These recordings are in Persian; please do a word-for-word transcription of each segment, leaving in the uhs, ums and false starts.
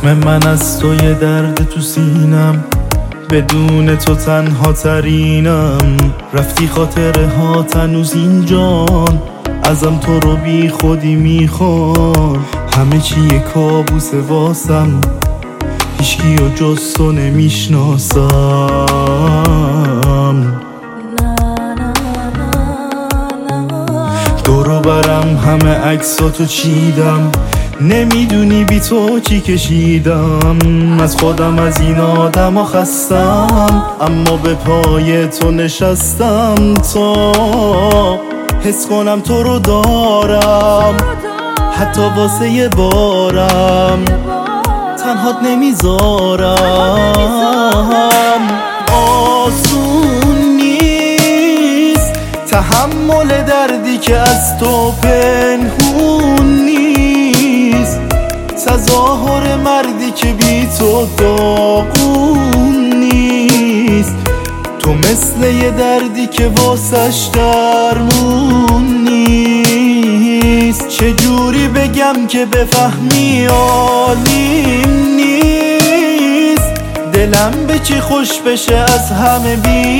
زخم من از تو یه درد تو سینم، بدون تو تنها ترینم. رفتی خاطره ها تنوز اینجان، ازم تو رو بی خودی میخوان. همه چی یه کابوس واسم، هیچکی و جز تو نمیشناسم. دورو برم همه عکساتو چیدم، نمیدونی بی تو چی کشیدم. از خودم از این آدم ها خستم، اما به پای تو نشستم تا حس کنم تو رو دارم. حتی واسه یه بارم تنهات نمیذارم. آسون نیست تحمل دردی که از تو پنهون نیست، تظاهر مردی که بی تو داغون نیست. تو مثل یه دردی که واسش درمون نیست. چجوری بگم که بفهمی عالیم نیست، دلم به چی خوش بشه از همه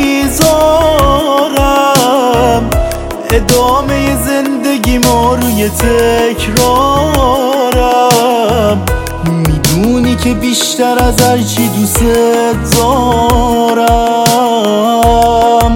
بیزارم. ادامه زندگی ما روی تکرارم، میدونی که بیشتر از هر چی دوست دارم.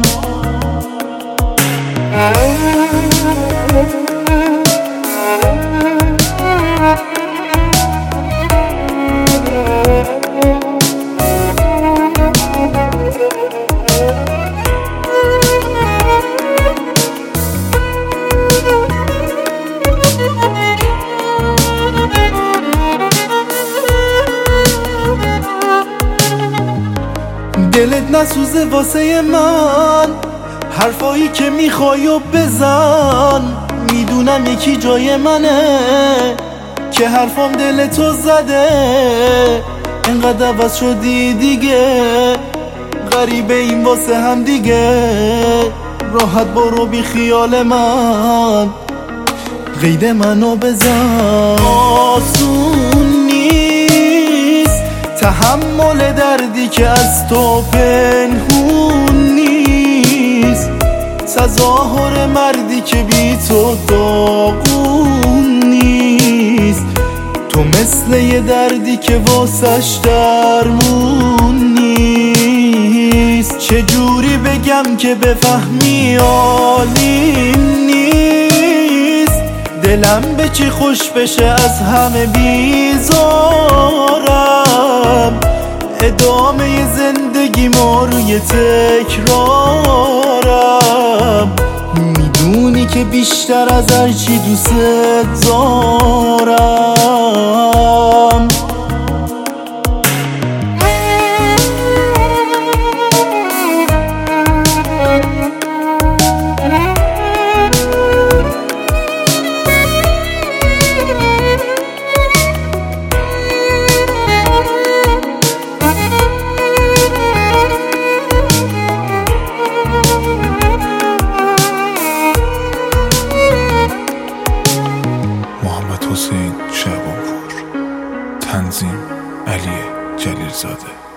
دلت نسوزه واسه من، حرفایی که میخوای و بزن. میدونم یکی جای منه که حرفام دل تو زده. انقدر عوض شدی دیگه، غریبه این واسه هم دیگه. راحت برو بی خیال من، قید منو بزن. آسون نیست تحمل دردی که از تو پنهون نیست، تظاهر مردی که بی تو داغون نیست. تو مثل یه دردی که واسش درمون نیست. چجوری بگم که بفهمی عالیم نیست، دلم به چی خوش بشه از همه بیزارم. ادامه زندگی ما روی تکرارم، میدونی که بیشتر از هر چی دوست دارم. حسین شعبانپور، تنظیم علی جلیلزاده.